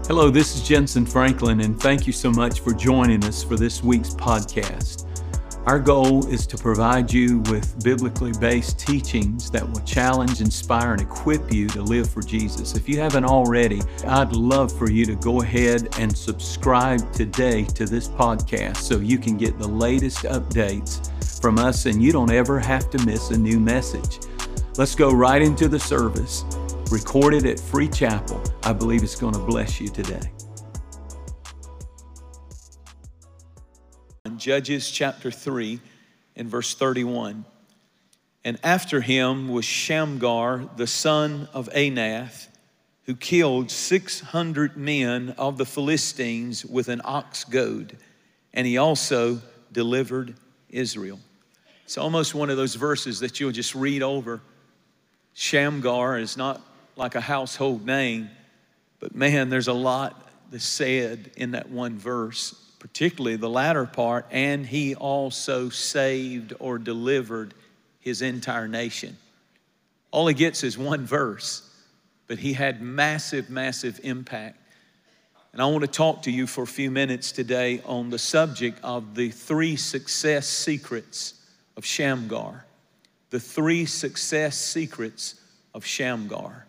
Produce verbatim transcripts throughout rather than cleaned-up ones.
Hello, this is Jensen Franklin, and thank you so much for joining us for this week's podcast. Our goal is to provide you with biblically based teachings that will challenge, inspire, and equip you to live for Jesus. If you haven't already, I'd love for you to go ahead and subscribe today to this podcast so you can get the latest updates from us and you don't ever have to miss a new message. Let's go right into the service. Recorded at Free Chapel. I believe it's going to bless you today. Judges chapter three and verse thirty-one. And after him was Shamgar, the son of Anath, who killed six hundred men of the Philistines with an ox goad. And he also delivered Israel. It's almost one of those verses that you'll just read over. Shamgar is not like a household name, but man, there's a lot that's said in that one verse, particularly the latter part, and he also saved or delivered his entire nation. All he gets is one verse, but he had massive, massive impact. And I want to talk to you for a few minutes today on the subject of the three success secrets of Shamgar. The three success secrets of Shamgar.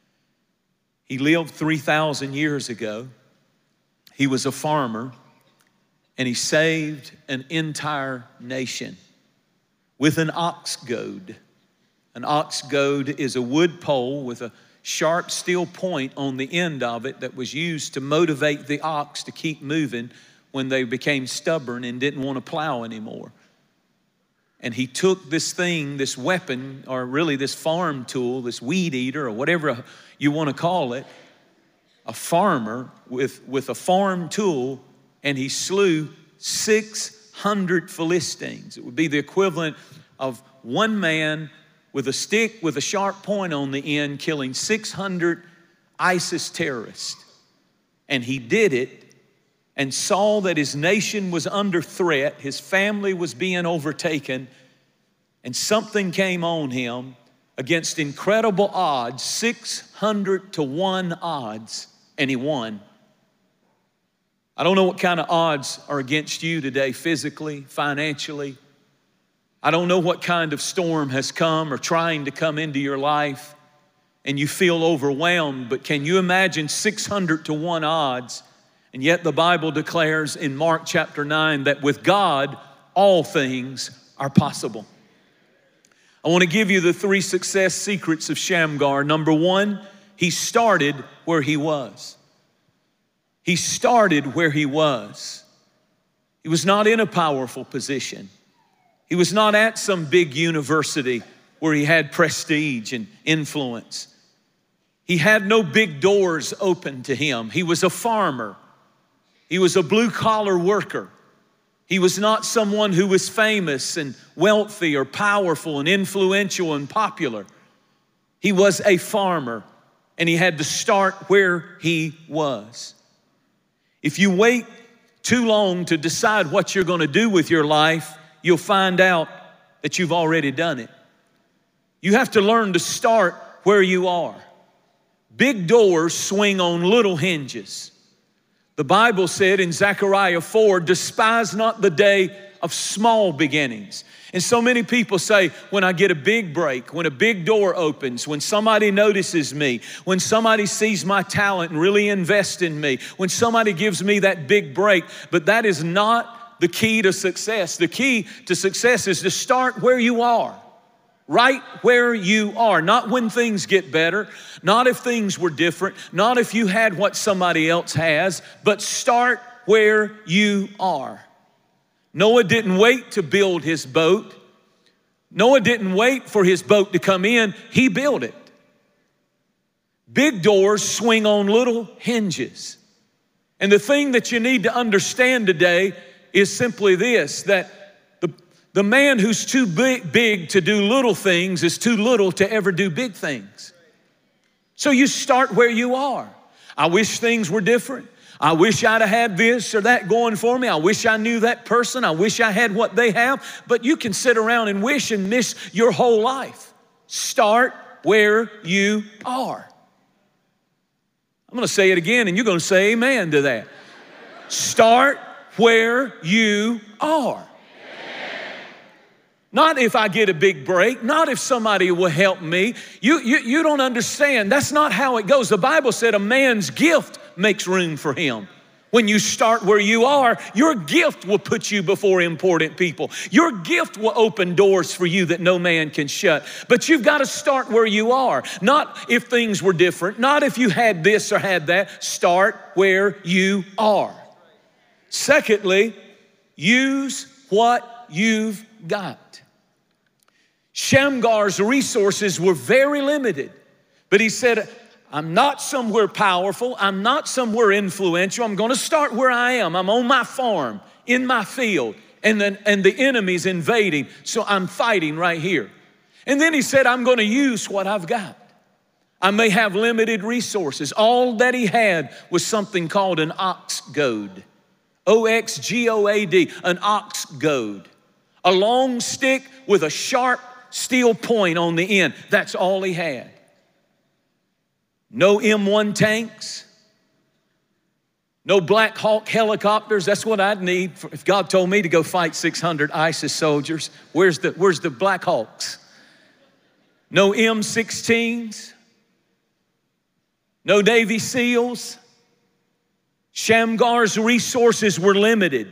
He lived three thousand years ago. He was a farmer, and he saved an entire nation with an ox goad. An ox goad is a wood pole with a sharp steel point on the end of it that was used to motivate the ox to keep moving when they became stubborn and didn't want to plow anymore. And he took this thing, this weapon, or really this farm tool, this weed eater, or whatever you want to call it, a farmer with, with a farm tool, and he slew six hundred Philistines. It would be the equivalent of one man with a stick with a sharp point on the end killing six hundred ISIS terrorists. And he did it and saw that his nation was under threat, his family was being overtaken, and something came on him against incredible odds, six hundred to one odds, and he won. I don't know what kind of odds are against you today, physically, financially. I don't know what kind of storm has come or trying to come into your life, and you feel overwhelmed, but can you imagine six hundred to one odds? And yet the Bible declares in Mark chapter nine that with God, all things are possible. I want to give you the three success secrets of Shamgar. Number one, he started where he was. He started where he was. He was not in a powerful position. He was not at some big university where he had prestige and influence. He had no big doors open to him. He was a farmer. He was a blue-collar worker. He was not someone who was famous and wealthy or powerful and influential and popular. He was a farmer, and he had to start where he was. If you wait too long to decide what you're going to do with your life, you'll find out that you've already done it. You have to learn to start where you are. Big doors swing on little hinges. The Bible said in Zechariah four, despise not the day of small beginnings. And so many people say, when I get a big break, when a big door opens, when somebody notices me, when somebody sees my talent and really invests in me, when somebody gives me that big break, but that is not the key to success. The key to success is to start where you are. Right where you are, not when things get better, not if things were different, not if you had what somebody else has, but start where you are. Noah didn't wait to build his boat. Noah didn't wait for his boat to come in, he built it. Big doors swing on little hinges. And the thing that you need to understand today is simply this, that the man who's too big, big to do little things is too little to ever do big things. So you start where you are. I wish things were different. I wish I'd have had this or that going for me. I wish I knew that person. I wish I had what they have. But you can sit around and wish and miss your whole life. Start where you are. I'm going to say it again, and you're going to say amen to that. Start where you are. Not if I get a big break, not if somebody will help me. You, you, you don't understand. That's not how it goes. The Bible said a man's gift makes room for him. When you start where you are, your gift will put you before important people. Your gift will open doors for you that no man can shut. But you've got to start where you are. Not if things were different, not if you had this or had that. Start where you are. Secondly, use what you've got. Shamgar's resources were very limited, but he said, I'm not somewhere powerful. I'm not somewhere influential. I'm going to start where I am. I'm on my farm, in my field, and then and the enemy's invading, so I'm fighting right here. And then he said, I'm going to use what I've got. I may have limited resources. All that he had was something called an ox goad. O X G O A D, an ox goad. A long stick with a sharp steel point on the end. That's all he had. No M one tanks. No Black Hawk helicopters. That's what I'd need if God told me to go fight six hundred ISIS soldiers. Where's the, where's the Black Hawks? No M sixteens. No Navy SEALs. Shamgar's resources were limited.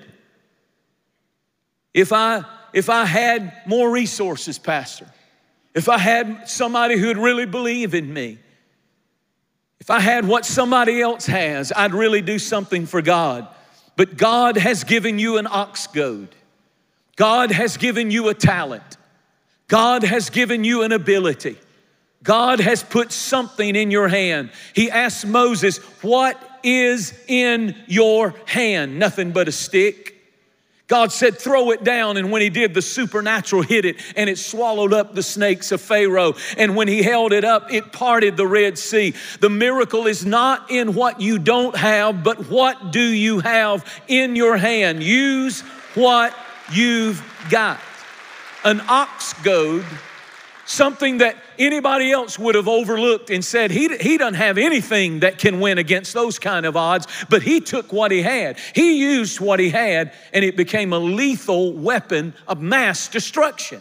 If I, if I had more resources, Pastor, if I had somebody who would really believe in me, if I had what somebody else has, I'd really do something for God. But God has given you an ox goad. God has given you a talent. God has given you an ability. God has put something in your hand. He asked Moses, what is in your hand? Nothing but a stick. God said, throw it down. And when he did, the supernatural hit it and it swallowed up the snakes of Pharaoh. And when he held it up, it parted the Red Sea. The miracle is not in what you don't have, but what do you have in your hand? Use what you've got. An ox goad, something that anybody else would have overlooked and said, he, he doesn't have anything that can win against those kind of odds, but he took what he had. He used what he had, and it became a lethal weapon of mass destruction.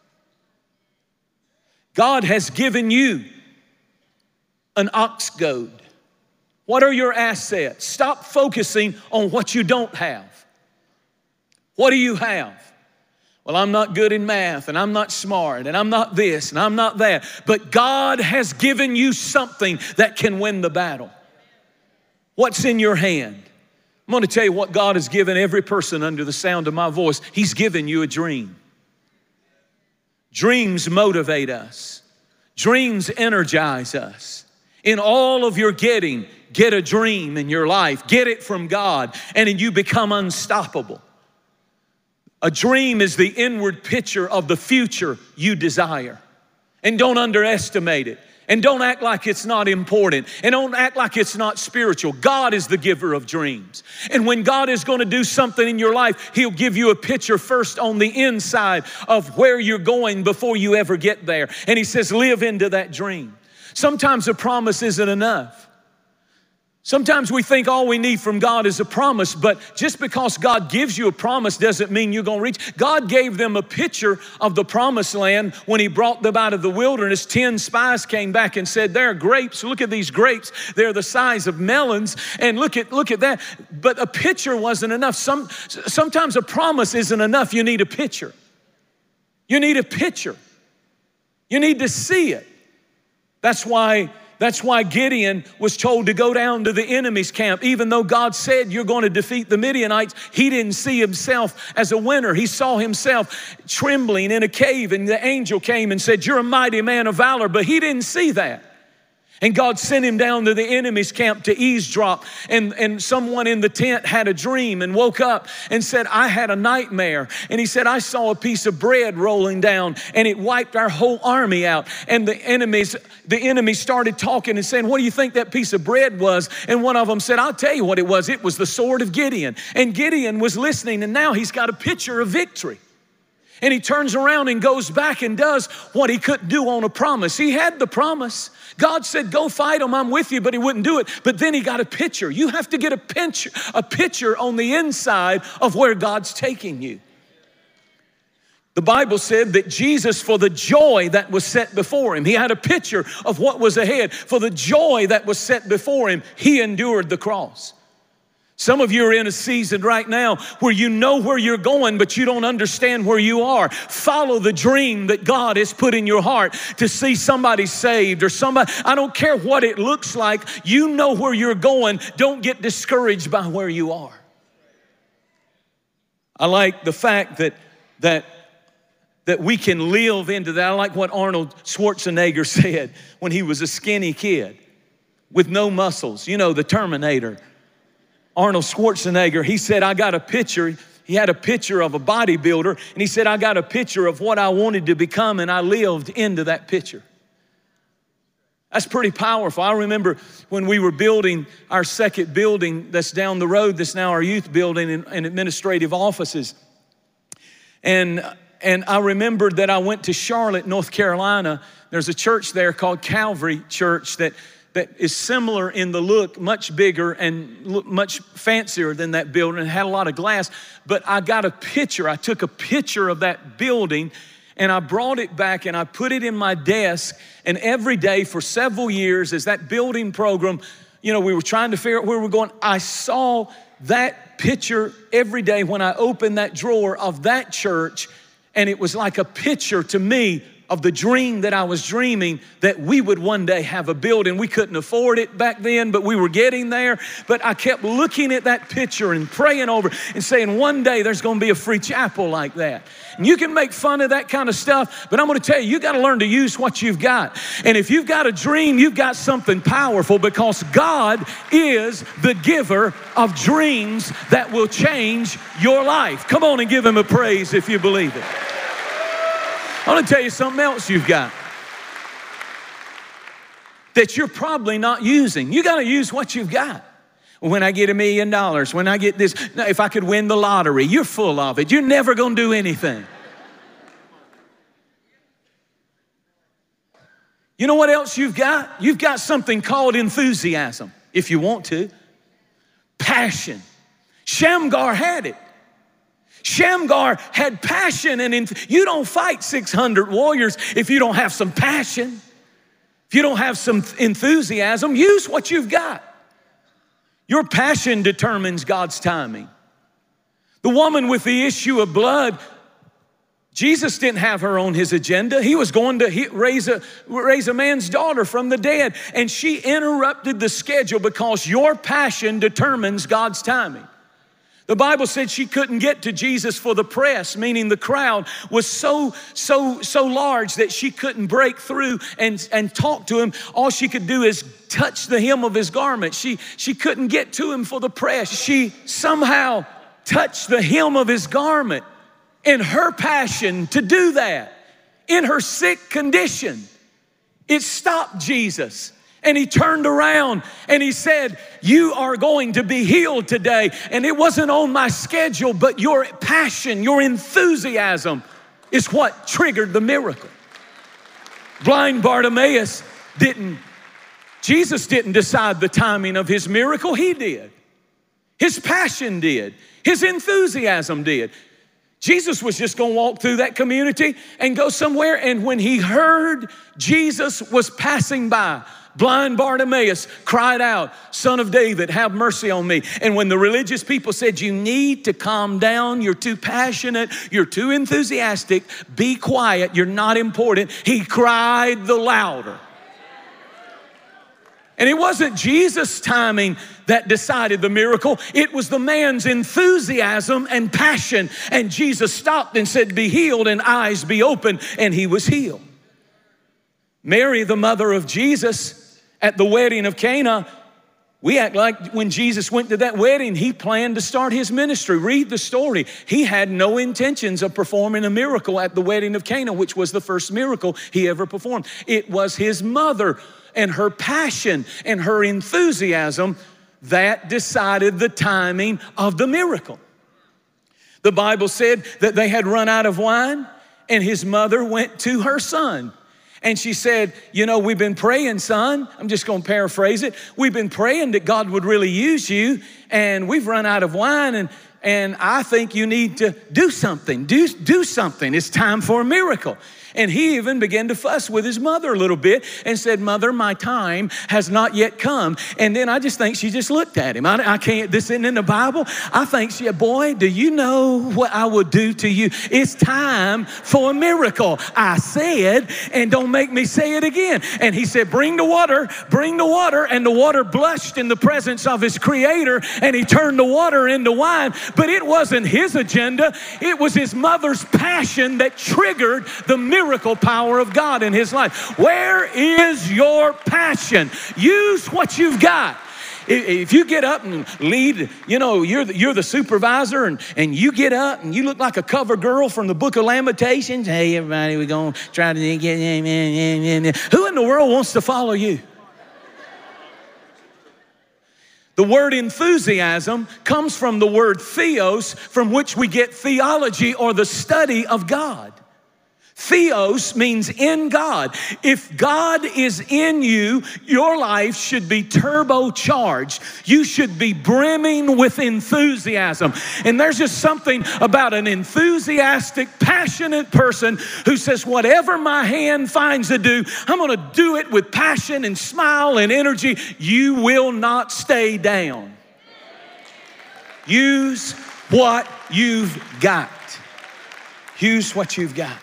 God has given you an ox goad. What are your assets? Stop focusing on what you don't have. What do you have? Well, I'm not good in math, and I'm not smart, and I'm not this, and I'm not that. But God has given you something that can win the battle. What's in your hand? I'm going to tell you what God has given every person under the sound of my voice. He's given you a dream. Dreams motivate us. Dreams energize us. In all of your getting, get a dream in your life. Get it from God, and then you become unstoppable. A dream is the inward picture of the future you desire. And don't underestimate it. And don't act like it's not important. And don't act like it's not spiritual. God is the giver of dreams. And when God is going to do something in your life, he'll give you a picture first on the inside of where you're going before you ever get there. And he says, live into that dream. Sometimes a promise isn't enough. Sometimes we think all we need from God is a promise, but just because God gives you a promise doesn't mean you're going to reach. God gave them a picture of the promised land when he brought them out of the wilderness. Ten spies came back and said, there are grapes. Look at these grapes. They're the size of melons. And look at, look at that. But a picture wasn't enough. Some, sometimes a promise isn't enough. You need a picture. You need a picture. You need to see it. That's why That's why Gideon was told to go down to the enemy's camp. Even though God said you're going to defeat the Midianites, he didn't see himself as a winner. He saw himself trembling in a cave, and the angel came and said, you're a mighty man of valor, but he didn't see that. And God sent him down to the enemy's camp to eavesdrop. And, and someone in the tent had a dream and woke up and said, I had a nightmare. And he said, I saw a piece of bread rolling down and it wiped our whole army out. And the enemies, the enemy started talking and saying, what do you think that piece of bread was? And one of them said, I'll tell you what it was. It was the sword of Gideon. And Gideon was listening, and now he's got a picture of victory. And he turns around and goes back and does what he couldn't do on a promise. He had the promise. God said, go fight them, I'm with you, but he wouldn't do it. But then he got a picture. You have to get a picture, a picture on the inside of where God's taking you. The Bible said that Jesus, for the joy that was set before him, he had a picture of what was ahead. For the joy that was set before him, he endured the cross. Some of you are in a season right now where you know where you're going, but you don't understand where you are. Follow the dream that God has put in your heart to see somebody saved or somebody. I don't care what it looks like. You know where you're going. Don't get discouraged by where you are. I like the fact that, that, that we can live into that. I like what Arnold Schwarzenegger said when he was a skinny kid with no muscles. You know, the Terminator. Arnold Schwarzenegger, he said, I got a picture. He had a picture of a bodybuilder, and he said, I got a picture of what I wanted to become, and I lived into that picture. That's pretty powerful. I remember when we were building our second building that's down the road, that's now our youth building and, and administrative offices. And, and I remembered that I went to Charlotte, North Carolina. There's a church there called Calvary Church that that is similar in the look, much bigger and look much fancier than that building, and had a lot of glass. But I got a picture. I took a picture of that building, and I brought it back, and I put it in my desk. And every day for several years, as that building program, you know, we were trying to figure out where we were going, I saw that picture every day when I opened that drawer of that church, and it was like a picture to me of the dream that I was dreaming, that we would one day have a building. We couldn't afford it back then, but we were getting there. But I kept looking at that picture and praying over it and saying, one day there's going to be a free chapel like that. And you can make fun of that kind of stuff, but I'm going to tell you, you got to learn to use what you've got. And if you've got a dream, you've got something powerful, because God is the giver of dreams that will change your life. Come on and give him a praise if you believe it. I want to tell you something else you've got that you're probably not using. You got to use what you've got. When I get a million dollars, when I get this, if I could win the lottery, you're full of it. You're never going to do anything. You know what else you've got? You've got something called enthusiasm, if you want to. Passion. Shamgar had it. Shamgar had passion, and enth- you don't fight six hundred warriors if you don't have some passion. If you don't have some enthusiasm, use what you've got. Your passion determines God's timing. The woman with the issue of blood, Jesus didn't have her on his agenda. He was going to raise a, raise a man's daughter from the dead, and she interrupted the schedule because your passion determines God's timing. The Bible said she couldn't get to Jesus for the press, meaning the crowd was so, so, so large that she couldn't break through and, and talk to him. All she could do is touch the hem of his garment. She, she couldn't get to him for the press. She somehow touched the hem of his garment. In her passion to do that, in her sick condition, it stopped Jesus. And he turned around and he said, you are going to be healed today. And it wasn't on my schedule, but your passion, your enthusiasm is what triggered the miracle. Blind Bartimaeus didn't, Jesus didn't decide the timing of his miracle. He did. His passion did. His enthusiasm did. Jesus was just going to walk through that community and go somewhere. And when he heard Jesus was passing by, blind Bartimaeus cried out, Son of David, have mercy on me. And when the religious people said, you need to calm down, you're too passionate, you're too enthusiastic, be quiet, you're not important, he cried the louder. And it wasn't Jesus' timing that decided the miracle. It was the man's enthusiasm and passion. And Jesus stopped and said, be healed and eyes be open. And he was healed. Mary, the mother of Jesus, at the wedding of Cana, we act like when Jesus went to that wedding, he planned to start his ministry. Read the story. He had no intentions of performing a miracle at the wedding of Cana, which was the first miracle he ever performed. It was his mother and her passion and her enthusiasm that decided the timing of the miracle. The Bible said that they had run out of wine, and his mother went to her son. And she said, you know, we've been praying, son. I'm just going to paraphrase it. We've been praying that God would really use you, and we've run out of wine, and, and I think you need to do something. Do, do something. It's time for a miracle. And he even began to fuss with his mother a little bit and said, Mother, my time has not yet come. And then I just think she just looked at him. I, I can't, this isn't in the Bible. I think she said, boy, do you know what I would do to you? It's time for a miracle. I said, and don't make me say it again. And he said, bring the water, bring the water. And the water blushed in the presence of his creator, and he turned the water into wine. But it wasn't his agenda. It was his mother's passion that triggered the miracle. Miracle power of God in his life. Where is your passion? Use what you've got. If you get up and lead, you know, you're the, you're the supervisor, and, and you get up and you look like a cover girl from the book of Lamentations. Hey, everybody, we're going to try to get, who in the world wants to follow you? The word enthusiasm comes from the word theos, from which we get theology, or the study of God. Theos means in God. If God is in you, your life should be turbocharged. You should be brimming with enthusiasm. And there's just something about an enthusiastic, passionate person who says, whatever my hand finds to do, I'm going to do it with passion and smile and energy. You will not stay down. Use what you've got. Use what you've got.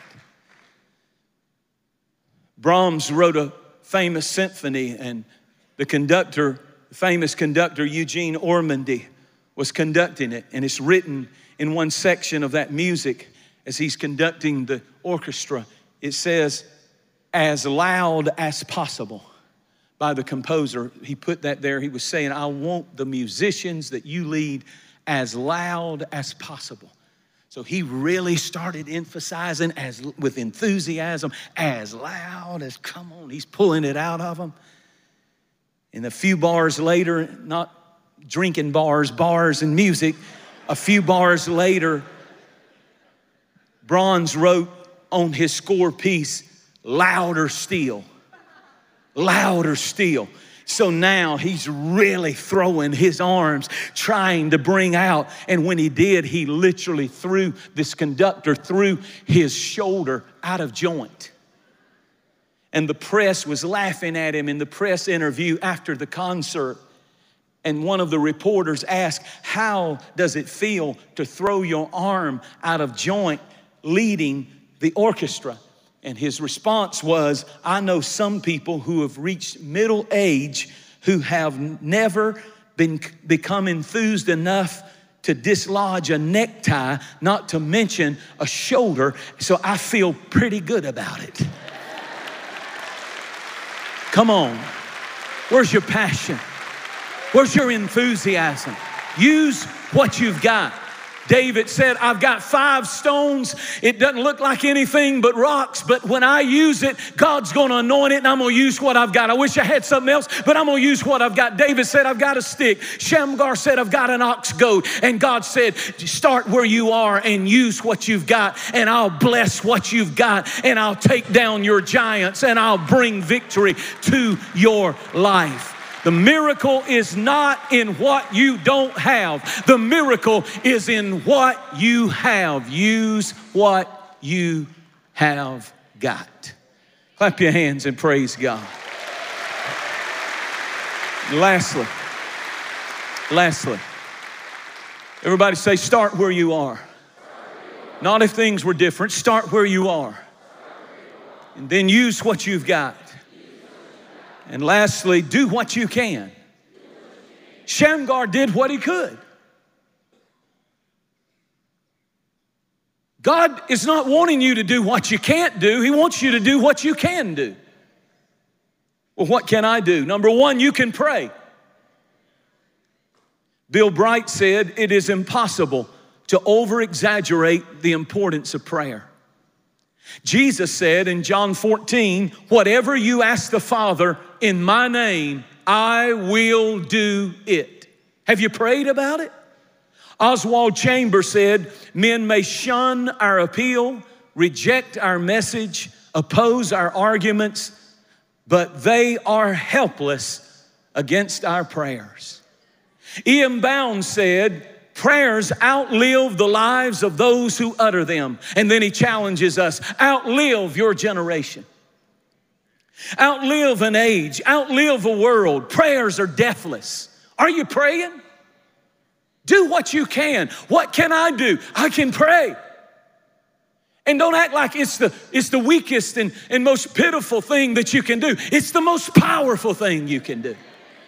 Brahms wrote a famous symphony, and the conductor, the famous conductor Eugene Ormandy, was conducting it. And it's written in one section of that music as he's conducting the orchestra. It says, as loud as possible, by the composer. He put that there. He was saying, I want the musicians that you lead as loud as possible. So he really started emphasizing as with enthusiasm, as loud as, come on, he's pulling it out of them. And a few bars later, not drinking bars, bars and music, a few bars later, Brahms wrote on his score piece, louder still, louder still. So now he's really throwing his arms, trying to bring out. And when he did, he literally threw this conductor through his shoulder out of joint. And the press was laughing at him in the press interview after the concert. And one of the reporters asked, how does it feel to throw your arm out of joint leading the orchestra? And his response was, I know some people who have reached middle age who have never been become enthused enough to dislodge a necktie, not to mention a shoulder, so I feel pretty good about it. Come on. Where's your passion? Where's your enthusiasm? Use what you've got. David said, I've got five stones. It doesn't look like anything but rocks, but when I use it, God's going to anoint it, and I'm going to use what I've got. I wish I had something else, but I'm going to use what I've got. David said, I've got a stick. Shamgar said, I've got an ox goad. And God said, start where you are and use what you've got, and I'll bless what you've got, and I'll take down your giants, and I'll bring victory to your life. The miracle is not in what you don't have. The miracle is in what you have. Use what you have got. Clap your hands and praise God. Lastly, lastly, everybody say, start where you are. Not if things were different. Start where you are. And then use what you've got. And lastly, do what you can. Shamgar did what he could. God is not wanting you to do what you can't do. He wants you to do what you can do. Well, what can I do? Number one, you can pray. Bill Bright said, it is impossible to over-exaggerate the importance of prayer. Jesus said in John fourteen, whatever you ask the Father in my name, I will do it. Have you prayed about it? Oswald Chambers said, men may shun our appeal, reject our message, oppose our arguments, but they are helpless against our prayers. E M Bounds said, prayers outlive the lives of those who utter them. And then he challenges us, outlive your generation. Outlive an age, outlive a world. Prayers are deathless. Are you praying? Do what you can. What can I do? I can pray. And don't act like it's the, it's the weakest and, and most pitiful thing that you can do. It's the most powerful thing you can do.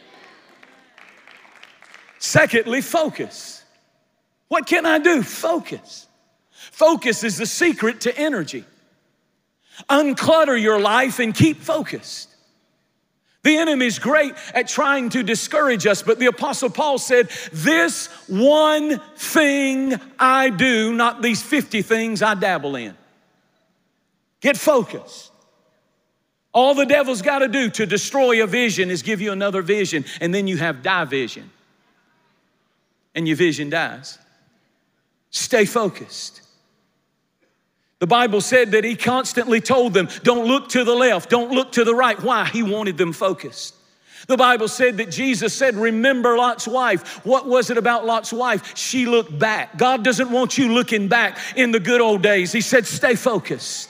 Secondly, focus. What can I do? Focus. Focus is the secret to energy. Unclutter your life and keep focused. The enemy's great at trying to discourage us, but the Apostle Paul said, this one thing I do, not these fifty things I dabble in. Get focused. All the devil's got to do to destroy a vision is give you another vision, and then you have division. And your vision dies. Stay focused. The Bible said that he constantly told them, don't look to the left, don't look to the right. Why? He wanted them focused. The Bible said that Jesus said, remember Lot's wife. What was it about Lot's wife? She looked back. God doesn't want you looking back in the good old days. He said, stay focused.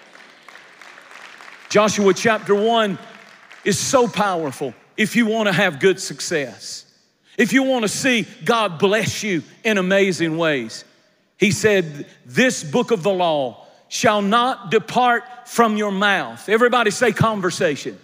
Joshua chapter one is so powerful if you want to have good success. If you want to see God bless you in amazing ways. He said, this book of the law shall not depart from your mouth. Everybody say conversation.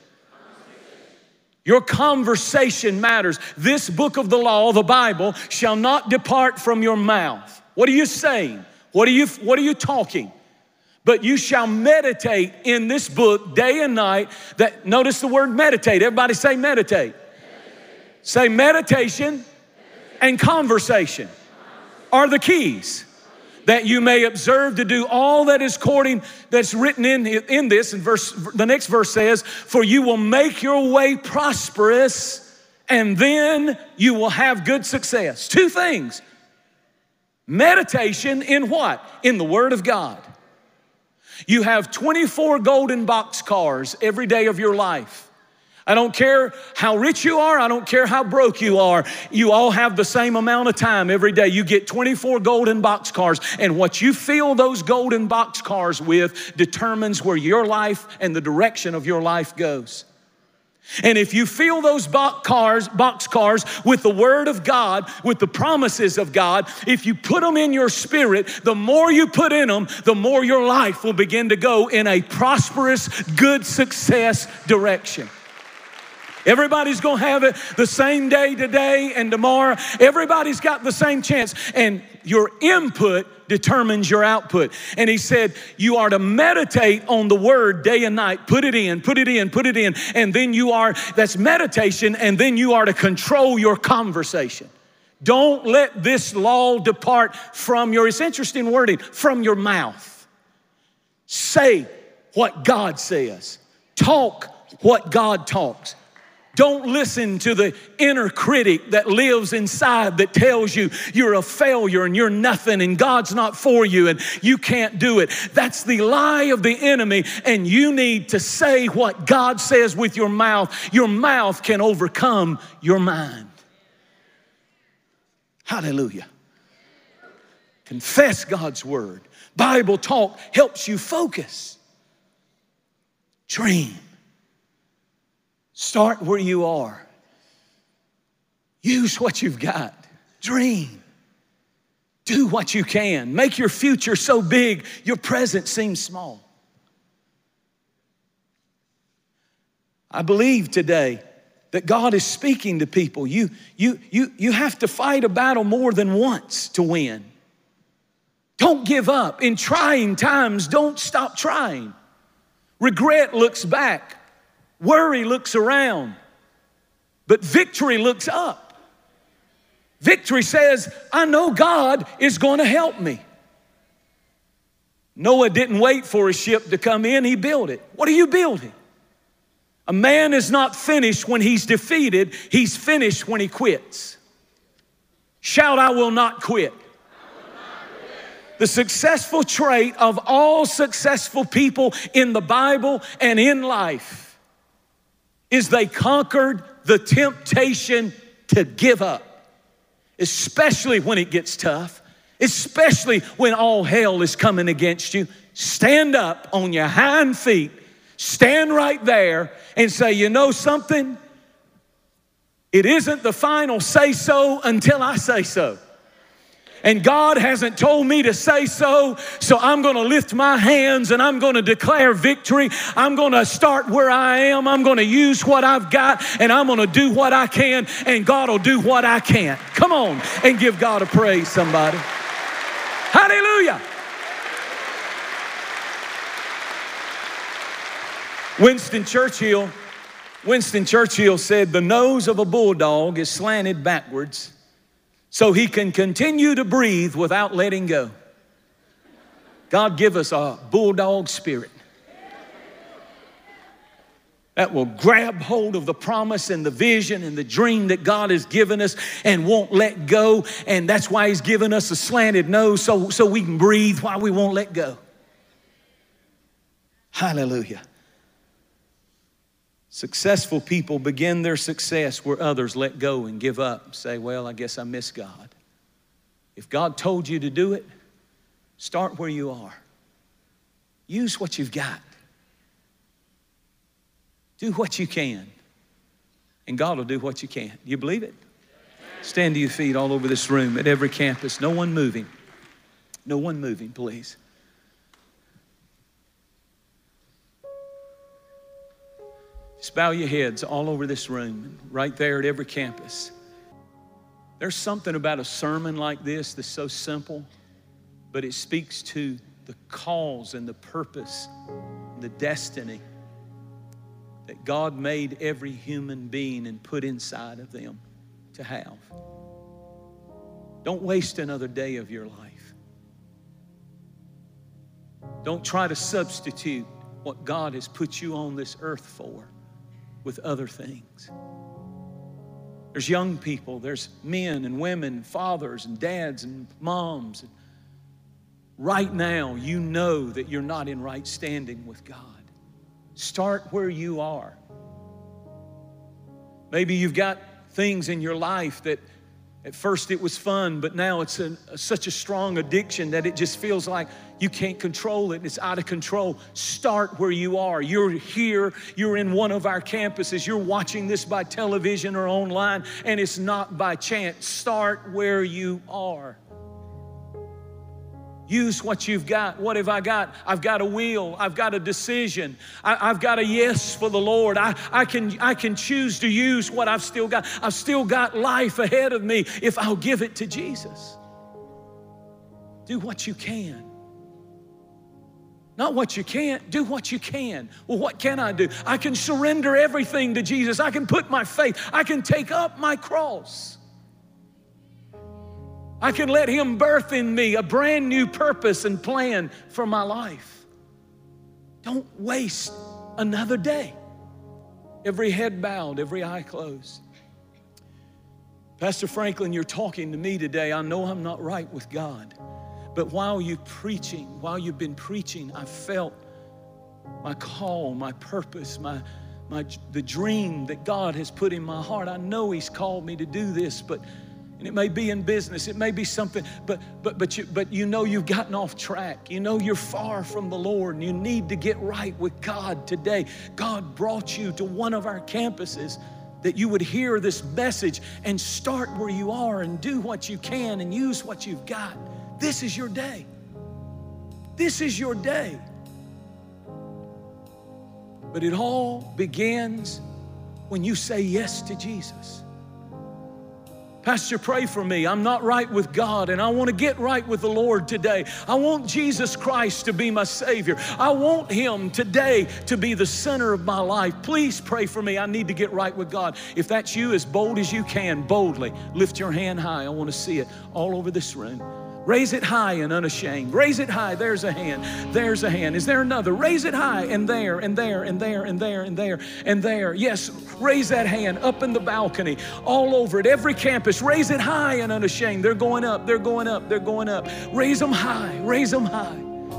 Your conversation matters. This book of the law, the Bible, shall not depart from your mouth. What are you saying? What are you, what are you talking? But you shall meditate in this book day and night. That, notice the word meditate. Everybody say meditate. Meditate. Say meditation, meditation and conversation are the keys. That you may observe to do all that is according, that's written in, in this. And verse, the next verse says, for you will make your way prosperous, and then you will have good success. Two things. Meditation in what? In the Word of God. You have twenty-four golden boxcars every day of your life. I don't care how rich you are. I don't care how broke you are. You all have the same amount of time every day. You get twenty-four golden boxcars, and what you fill those golden boxcars with determines where your life and the direction of your life goes. And if you fill those boxcars, boxcars with the Word of God, with the promises of God, if you put them in your spirit, the more you put in them, the more your life will begin to go in a prosperous, good success direction. Everybody's going to have it the same day today and tomorrow. Everybody's got the same chance. And your input determines your output. And he said, you are to meditate on the word day and night. Put it in, put it in, put it in. And then you are, that's meditation, and then you are to control your conversation. Don't let this law depart from your, it's interesting wording, from your mouth. Say what God says. Talk what God talks. Don't listen to the inner critic that lives inside that tells you you're a failure and you're nothing and God's not for you and you can't do it. That's the lie of the enemy, and you need to say what God says with your mouth. Your mouth can overcome your mind. Hallelujah. Confess God's word. Bible talk helps you focus. Dream. Start where you are. Use what you've got. Dream. Do what you can. Make your future so big, your present seems small. I believe today that God is speaking to people. You, you, you, you have to fight a battle more than once to win. Don't give up. In trying times, don't stop trying. Regret looks back. Worry looks around, but victory looks up. Victory says, I know God is going to help me. Noah didn't wait for a ship to come in, he built it. What are you building? A man is not finished when he's defeated, he's finished when he quits. Shout, I will not quit. The successful trait of all successful people in the Bible and in life is they conquered the temptation to give up, especially when it gets tough, especially when all hell is coming against you. Stand up on your hind feet, stand right there and say, you know something? It isn't the final say so until I say so. And God hasn't told me to say so, so I'm going to lift my hands and I'm going to declare victory. I'm going to start where I am. I'm going to use what I've got and I'm going to do what I can, and God will do what I can't. Come on and give God a praise, somebody. Hallelujah. Winston Churchill, Winston Churchill said, the nose of a bulldog is slanted backwards so he can continue to breathe without letting go. God give us a bulldog spirit that will grab hold of the promise and the vision and the dream that God has given us and won't let go. And that's why He's given us a slanted nose, so, so we can breathe while we won't let go. Hallelujah. Successful people begin their success where others let go and give up. Say, well, I guess I miss God. If God told you to do it, start where you are. Use what you've got. Do what you can. And God will do what you can. Do you believe it? Stand to your feet all over this room at every campus. No one moving. No one moving, please. Just bow your heads all over this room, right there at every campus. There's something about a sermon like this that's so simple, but it speaks to the cause and the purpose, and the destiny that God made every human being and put inside of them to have. Don't waste another day of your life. Don't try to substitute what God has put you on this earth for with other things. There's young people, there's men and women, fathers and dads and moms. Right now, you know that you're not in right standing with God. Start where you are. Maybe you've got things in your life that at first it was fun, but now it's a, such a strong addiction that it just feels like you can't control it. It's out of control. Start where you are. You're here. You're in one of our campuses. You're watching this by television or online, and it's not by chance. Start where you are. Use what you've got. What have I got? I've got a will. I've got a decision. I, I've got a yes for the Lord. I, I, can, I can choose to use what I've still got. I've still got life ahead of me if I'll give it to Jesus. Do what you can. Not what you can't, do what you can. Well, what can I do? I can surrender everything to Jesus. I can put my faith. I can take up my cross. I can let Him birth in me a brand new purpose and plan for my life. Don't waste another day. Every head bowed, every eye closed. Pastor Franklin, you're talking to me today. I know I'm not right with God. But while you're preaching, while you've been preaching, I felt my call, my purpose, my, my, the dream that God has put in my heart. I know He's called me to do this, but and it may be in business, it may be something, but but but you but you know you've gotten off track. You know you're far from the Lord and you need to get right with God today. God brought you to one of our campuses that you would hear this message and start where you are and do what you can and use what you've got. This is your day. This is your day. But it all begins when you say yes to Jesus. Pastor, pray for me. I'm not right with God and I want to get right with the Lord today. I want Jesus Christ to be my Savior. I want Him today to be the center of my life. Please pray for me. I need to get right with God. If that's you, as bold as you can, boldly lift your hand high. I want to see it all over this room. Raise it high and unashamed. Raise it high. There's a hand. There's a hand. Is there another? Raise it high and there and there and there and there and there and there. Yes, raise that hand up in the balcony, all over it, every campus. Raise it high and unashamed. They're going up. They're going up. They're going up. Raise them high. Raise them high.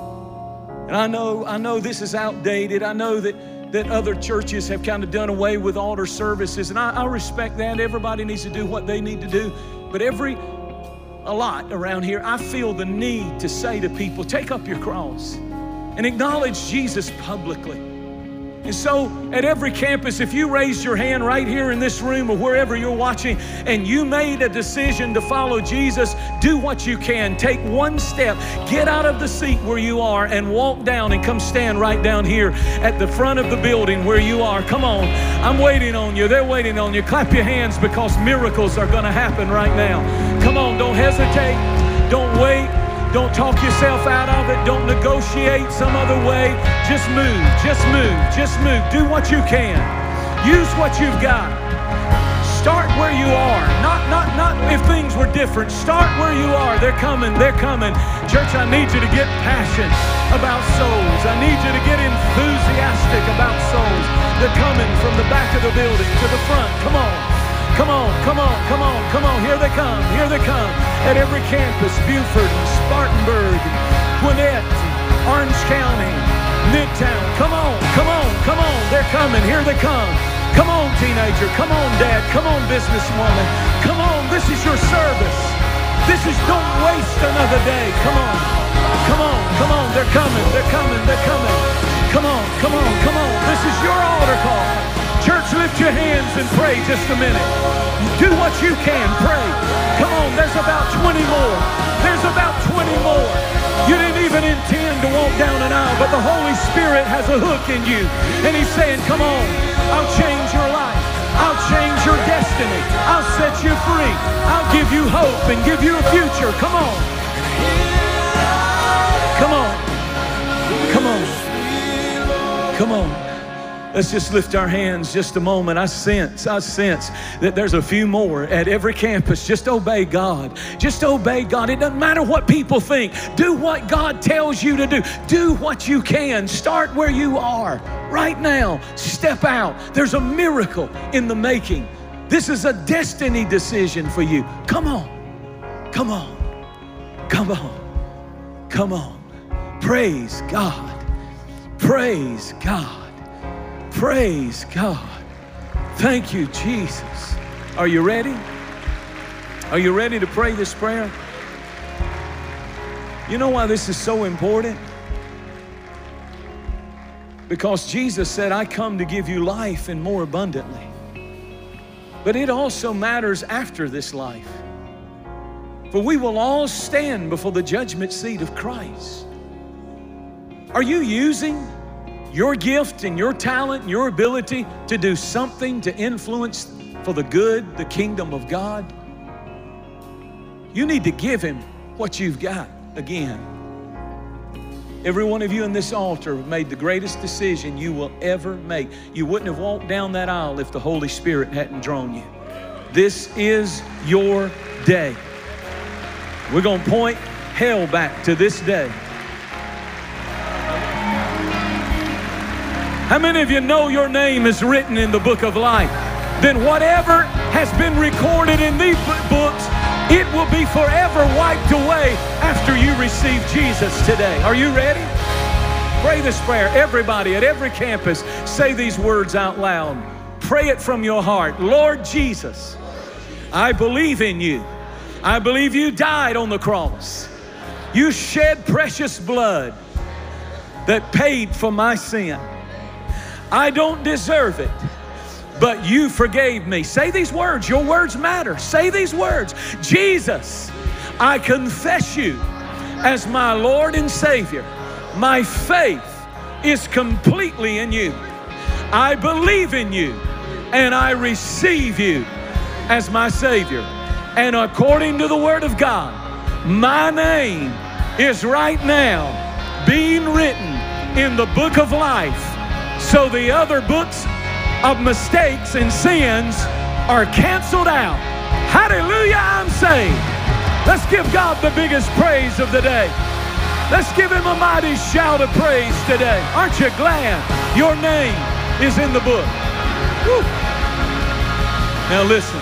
And I know, I know this is outdated. I know that, that other churches have kind of done away with altar services, and I, I respect that. Everybody needs to do what they need to do. But every, a lot around here, I feel the need to say to people, take up your cross and acknowledge Jesus publicly. And so at every campus, if you raised your hand right here in this room or wherever you're watching and you made a decision to follow Jesus, do what you can. Take one step. Get out of the seat where you are and walk down and come stand right down here at the front of the building where you are. Come on. I'm waiting on you. They're waiting on you. Clap your hands because miracles are going to happen right now. Come on. Don't hesitate. Don't wait. Don't talk yourself out of it. Don't negotiate some other way. Just move, just move, just move. Do what you can. Use what you've got. Start where you are. Not, not, not if things were different. Start where you are. They're coming, they're coming. Church, I need you to get passionate about souls. I need you to get enthusiastic about souls. They're coming from the back of the building to the front. Come on. Come on, come on, come on, come on. Here they come, here they come. At every campus, Buford, and Spartanburg, and Gwinnett, and Orange County, Midtown. Come on, come on, come on. They're coming, here they come. Come on, teenager, come on, dad, come on, businesswoman. Come on, this is your service. This is, don't waste another day. Come on, come on, come on. They're coming, they're coming, they're coming. Come on, come on, come on. This is your altar call. Church, lift your hands and pray just a minute. Do what you can. Pray. Come on, there's about twenty more. There's about twenty more. You didn't even intend to walk down an aisle, but the Holy Spirit has a hook in you. And He's saying, come on, I'll change your life. I'll change your destiny. I'll set you free. I'll give you hope and give you a future. Come on. Come on. Come on. Come on. Let's just lift our hands just a moment. I sense, I sense that there's a few more at every campus. Just obey God. Just obey God. It doesn't matter what people think. Do what God tells you to do. Do what you can. Start where you are right now. Step out. There's a miracle in the making. This is a destiny decision for you. Come on. Come on. Come on. Come on. Praise God. Praise God. Praise God. Thank you, Jesus. Are you ready? Are you ready to pray this prayer? You know why this is so important? Because Jesus said, I come to give you life and more abundantly. But it also matters after this life. For we will all stand before the judgment seat of Christ. Are you using your gift and your talent and your ability to do something to influence for the good, the kingdom of God? You need to give Him what you've got again. Every one of you in this altar have made the greatest decision you will ever make. You wouldn't have walked down that aisle if the Holy Spirit hadn't drawn you. This is your day. We're going to point hell back to this day. How many of you know your name is written in the book of life? Then whatever has been recorded in these books, it will be forever wiped away after you receive Jesus today. Are you ready? Pray this prayer. Everybody at every campus, say these words out loud. Pray it from your heart. Lord Jesus, I believe in you. I believe you died on the cross. You shed precious blood that paid for my sin. I don't deserve it, but you forgave me. Say these words. Your words matter. Say these words. Jesus, I confess you as my Lord and Savior. My faith is completely in you. I believe in you and I receive you as my Savior. And according to the Word of God, my name is right now being written in the book of life. So the other books of mistakes and sins are canceled out. Hallelujah, I'm saved. Let's give God the biggest praise of the day. Let's give him a mighty shout of praise today. Aren't you glad your name is in the book? Woo. Now listen,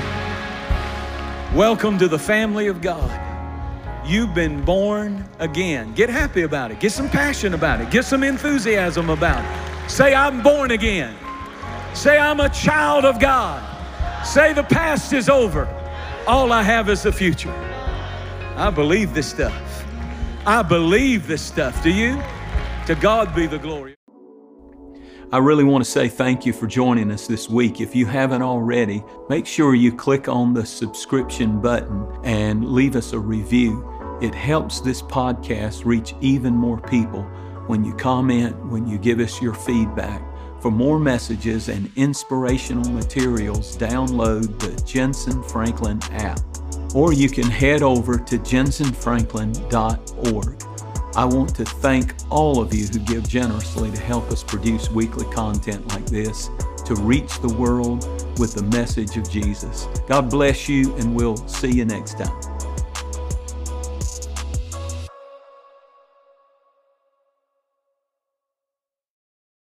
welcome to the family of God. You've been born again. Get happy about it. Get some passion about it. Get some enthusiasm about it. Say, I'm born again. Say, I'm a child of God. Say, the past is over. All I have is the future. I believe this stuff. I believe this stuff. Do you? To God be the glory. I really want to say thank you for joining us this week. If you haven't already, make sure you click on the subscription button and leave us a review. It helps this podcast reach even more people when you comment, when you give us your feedback. For more messages and inspirational materials, download the Jentezen Franklin app, or you can head over to jentezen franklin dot org. I want to thank all of you who give generously to help us produce weekly content like this to reach the world with the message of Jesus. God bless you, and we'll see you next time.